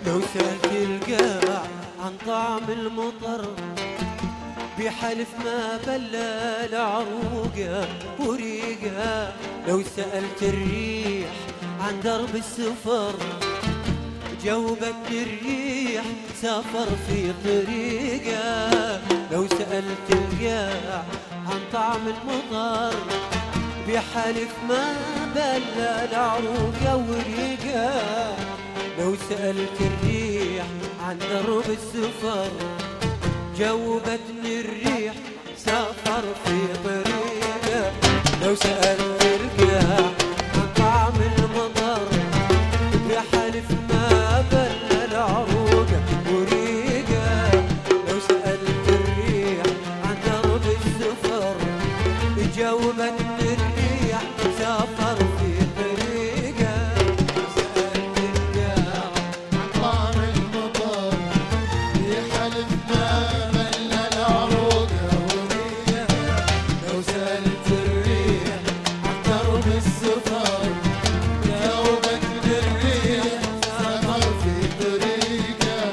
لو سألت القاع عن طعم المطر بحلف ما بلى العروقة وريقة. لو سألت الريح عن درب السفر جاوبتني الريح سافر في طريقة. لو سألت القاع عن طعم المطر بحلف ما بلى العروقة وريقة. لو سألت الريح عن درب السفر جاوبتني الريح سافر في طريقه. لو سألت القاع عن طعم المطر بحلف ما بلى العروقة وريقة. لو سألت الريح عن درب السفر جاوبتني الريح سافر في طريقه. لو سألت القاع عن طعم المطر بحلف ما بلى العروقة وريقة. لو سألت الريح عن درب السفر جاوبتني الريح سافر في طريقة.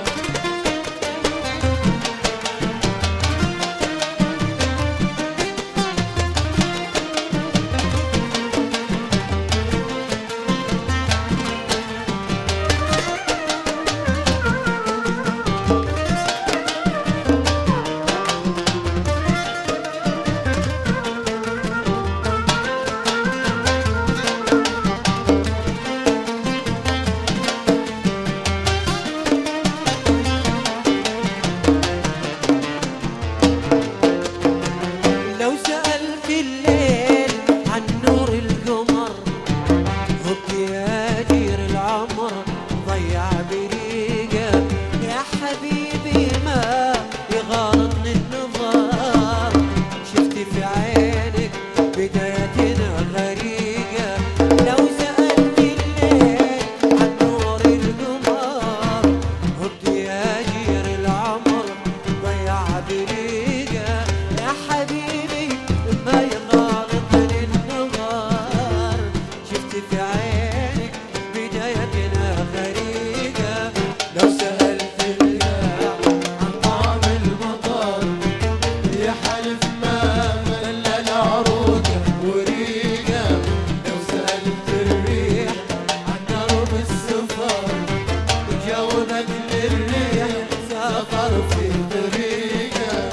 لو سألت الليل عن نور القمر هب يا جير العمر ضيع بريقة. يا حبيبي ما يغارضني النظر شفت في عينك بدايتنا غريقة. لو سألت الليل عن نور القمر هب يا جير العمر ضيع بريقة. يا حبيبي ما يغالطني النظر شفت في عينك بدايتنا غريقة. لو سألت القاع عن طعم المطر بحلف ما بلى العروقة وريقة. لو سألت الريح عن درب السفر جاوبتني الريح سافر في طريقه.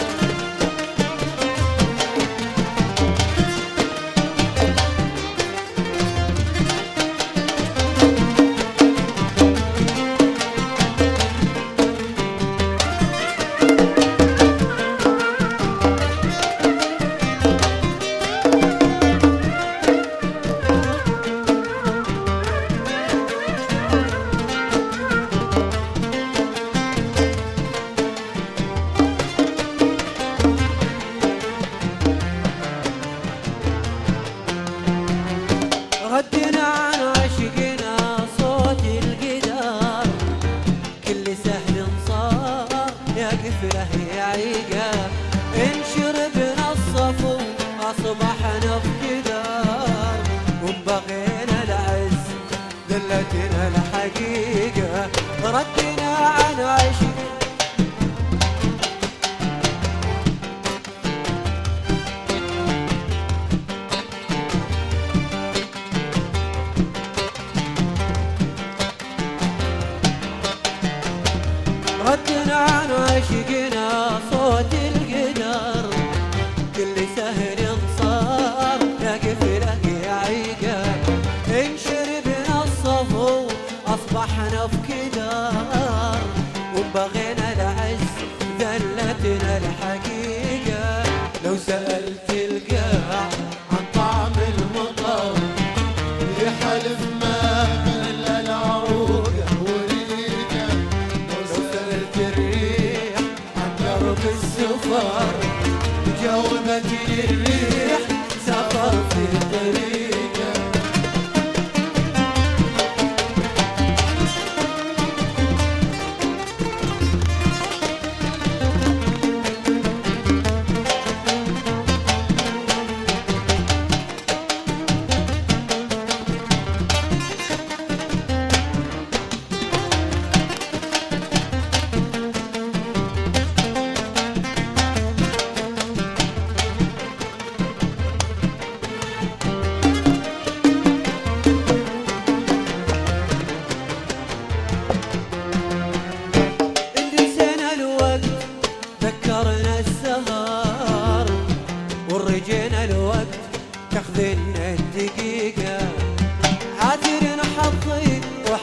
ردنا عن عشقنا صوت القدر كل سهل صار يا قفله يا عيقه. إن شربنا الصفو أصبحنا في قدر وبغينا العز دلتنا الحقيقة. ردنا عن عشق ردنا عن عشقنا صوت القدر كل سهر صار يا قفله يا عيقه. إن شربنا الصفو أصبحنا في كدار وبغينا العز ذلتنا الحقيقة. لو سألت القاع عن طعم المطر بحلف ما بلى العروقة وريقة. لو سألت الريح عن درب السفر جاوبتني الريح سافر في طريقه.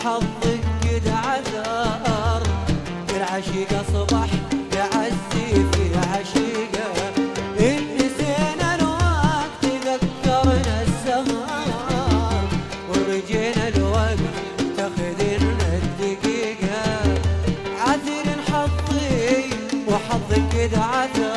وحظك قد عثر، العشيقة صبح يعزي في عشيقة، إن نسينا الوقت ذكرنا السهر، ورجينا الوقت تاخذنا الدقيقة، عذر حظي وحظك قد عثر